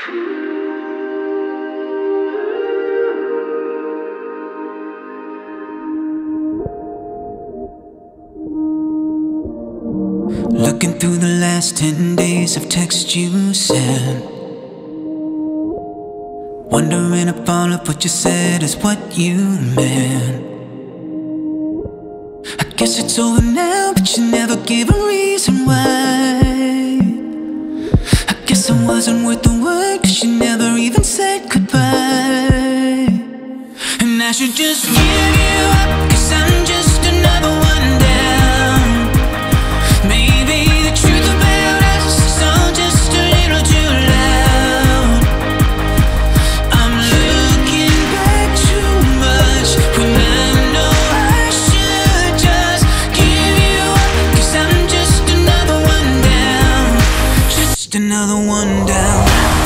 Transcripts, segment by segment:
Looking through the last 10 days of text you sent, wondering if all of what you said is what you meant. I guess it's over now, but you never gave a reason why. I guess I wasn't worth the word, 'cause you never even said goodbye. And I should just give you up, 'cause I'm just another one down. Maybe the truth about us is all just a little too loud. I'm looking back too much when I know I should just give you up, 'cause I'm just another one down. Just another one down.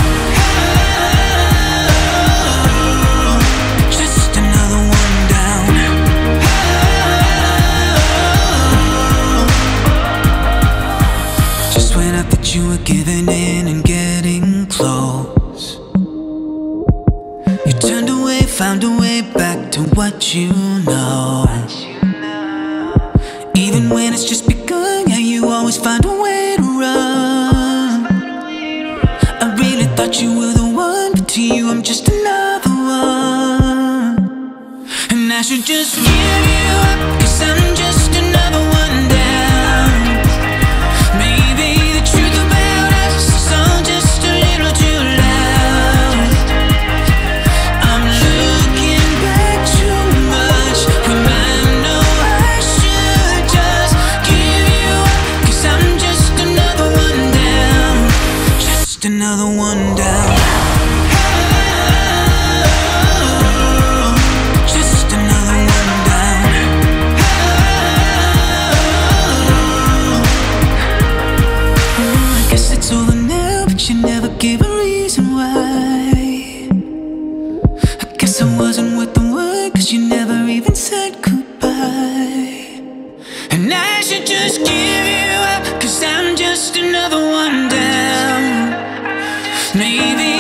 Just another one down. Just when I thought you were giving in and getting close, you turned away, found a way back to what you know. Even when it's just begun, yeah, you always find a way to run. I really thought you were the one, but to you I'm just another one. And I should just give you up, 'cause I'm just another one down. Maybe the truth about us is all just a little too loud. I'm looking back too much when I know I should just give you up, 'cause I'm just another one down. Just another one down. Just another one down. I guess it's over now, but you never gave a reason why. I guess I wasn't worth the word, 'cause you never even said goodbye. And I should just give you up, 'cause I'm just another one down. Maybe